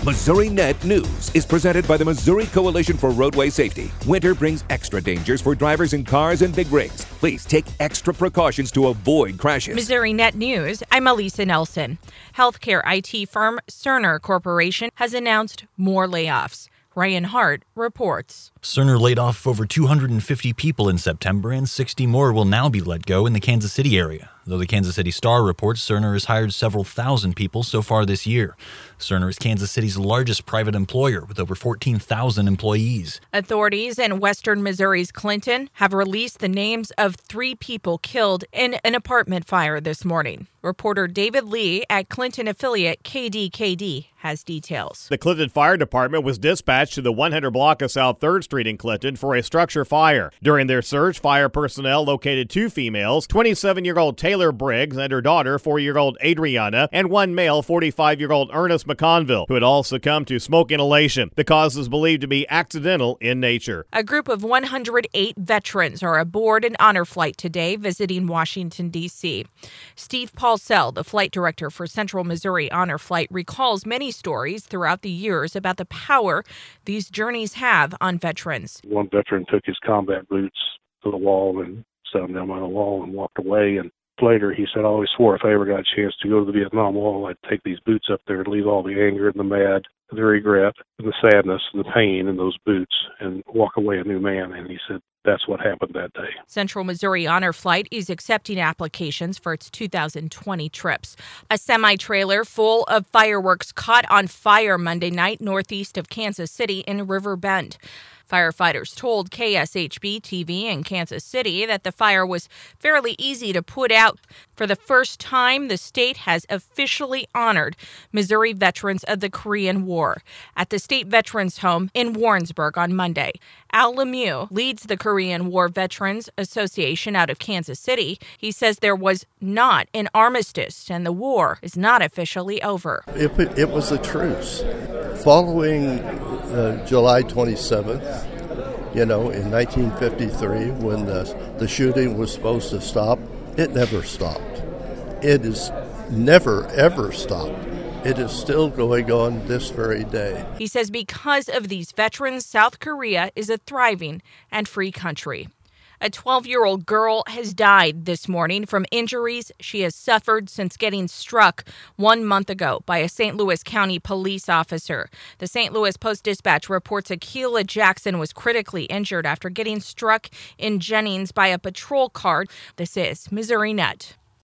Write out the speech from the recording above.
Missouri Net News is presented by the Missouri Coalition for Roadway Safety. Winter brings extra dangers for drivers in cars and big rigs. Please take extra precautions to avoid crashes. Missouri Net News, I'm Elisa Nelson. Healthcare IT firm Cerner Corporation has announced more layoffs. Ryan Hart reports. Cerner laid off over 250 people in September, and 60 more will now be let go in the Kansas City area. Though the Kansas City Star reports Cerner has hired several thousand people so far this year. Cerner is Kansas City's largest private employer with over 14,000 employees. Authorities in western Missouri's Clinton have released the names of 3 people killed in an apartment fire this morning. Reporter David Lee at Clinton affiliate KDKD has details. The Clinton Fire Department was dispatched to the 100 block of South 3rd Street in Clinton for a structure fire. During their search, fire personnel located 2 females, 27-year-old Taylor Briggs and her daughter, 4-year-old Adriana, and 1 male, 45-year-old Ernest McConville, who had all succumbed to smoke inhalation. The cause is believed to be accidental in nature. A group of 108 veterans are aboard an honor flight today visiting Washington, D.C. Steve Paulsell, the flight director for Central Missouri Honor Flight, recalls many stories throughout the years about the power these journeys have on veterans. One veteran took his combat boots to the wall and set them down by the wall and walked away. And later he said, I always swore if I ever got a chance to go to the Vietnam Wall, I'd take these boots up there and leave all the anger and the mad, the regret, and the sadness and the pain in those boots and walk away a new man. And he said, that's what happened that day. Central Missouri Honor Flight is accepting applications for its 2020 trips. A semi-trailer full of fireworks caught on fire Monday night northeast of Kansas City in River Bend. Firefighters told KSHB-TV in Kansas City that the fire was fairly easy to put out. For the first time, the state has officially honored Missouri veterans of the Korean War at the State Veterans Home in Warrensburg on Monday. Al Lemieux leads the Korean War Veterans Association out of Kansas City. He says there was not an armistice and the war is not officially over. It was a truce. Following July 27th, in 1953, when the shooting was supposed to stop, it never stopped. It is never, ever stopped. It is still going on this very day. He says because of these veterans, South Korea is a thriving and free country. A 12-year-old girl has died this morning from injuries she has suffered since getting struck 1 month ago by a St. Louis County police officer. The St. Louis Post-Dispatch reports Akilah Jackson was critically injured after getting struck in Jennings by a patrol car. This is Missouri Net.